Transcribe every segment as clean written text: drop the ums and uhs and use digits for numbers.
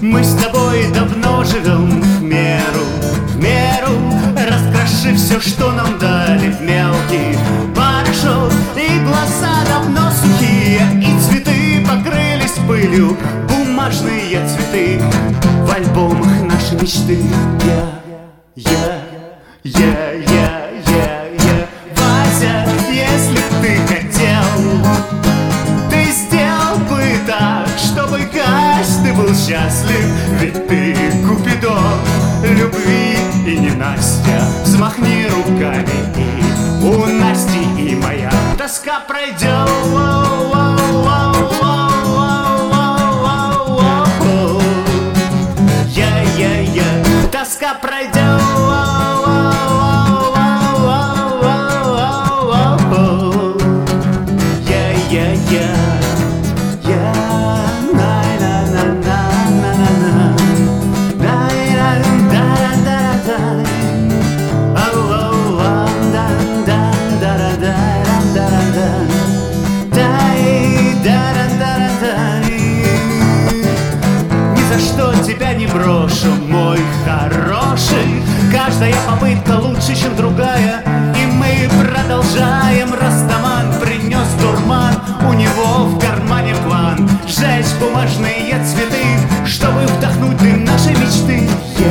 Мы с тобой давно живем в меру, раскрошив все, что нам дали в мелкий порошок. И глаза давно сухие, и цветы покрылись пылью, бумажные цветы в альбомах нашей мечты. Вася, если б ты хотел, ты сделал бы так, чтобы каждый был счастлив. Ведь ты Купидон любви и ненастья. Взмахни руками, и у Насти и моя тоска пройдет. Тоска пройдет. Тебя не брошу, мой хороший. Каждая попытка лучше, чем другая. И мы продолжаем. Растаман принес дурман. У него в кармане план сжечь бумажные цветы, чтобы вдохнуть дым нашей мечты.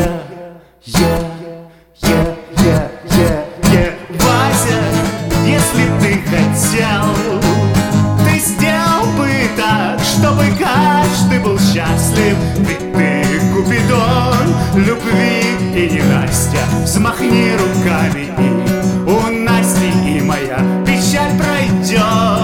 Вася, если б ты хотел, ты сделал бы так, чтобы каждый был счастлив. Ведь ты Купидон любви и ненастья. Взмахни руками, и у Насти и моя печаль пройдет.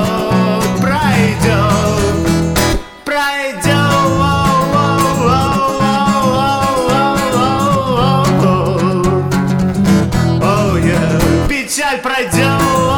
Печаль пройдет.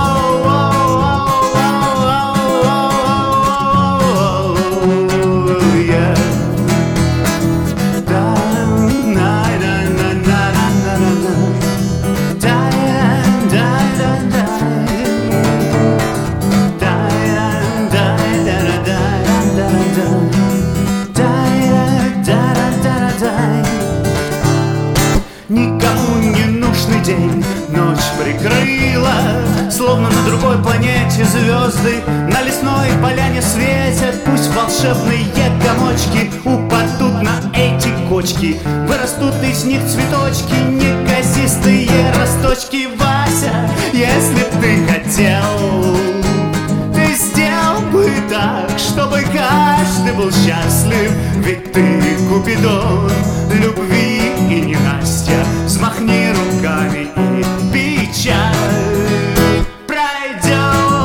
Никому не нужный день, ночь прикрыла, словно на другой планете звезды на лесной поляне светят. Пусть волшебные комочки упадут на эти кочки, вырастут из них цветочки, неказистые росточки. Вася, если б ты хотел, ты сделал бы так, чтобы каждый был счастлив. Ведь ты Купидон любви и ненастья. Взмахни руками, и печаль пройдет.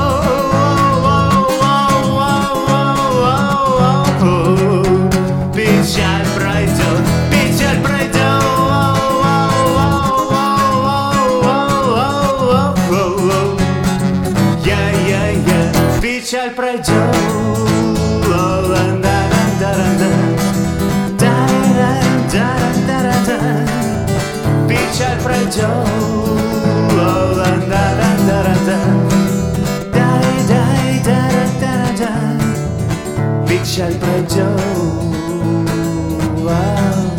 Печаль пройдет, печаль пройдет. Печаль пройдет. Печаль пройдет. Печаль пройдет.